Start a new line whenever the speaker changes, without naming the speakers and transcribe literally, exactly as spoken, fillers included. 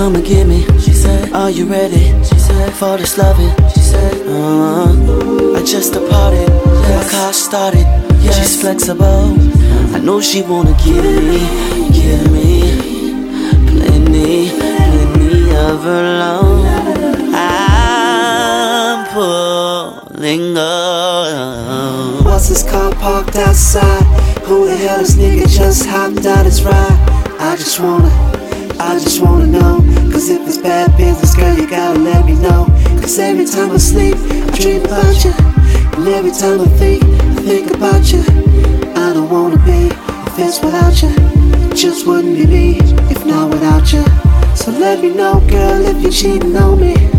come and get me. She said, are you ready? She said, for this loving. She said, uh, I just departed. Yes. My car started. Yes. She's flexible. I know she wanna give me, give me plenty, plenty of her love. I'm pulling up.
What's this car parked outside? Who the hell this nigga just hopped out his ride? I just wanna, I just wanna know. Cause if it's bad business, girl, you gotta let me know. Cause every time I sleep, I dream about you. And every time I think, I think about you. I don't wanna be if it's without you. It just wouldn't be me if not without you. So let me know, girl, if you're cheating on me.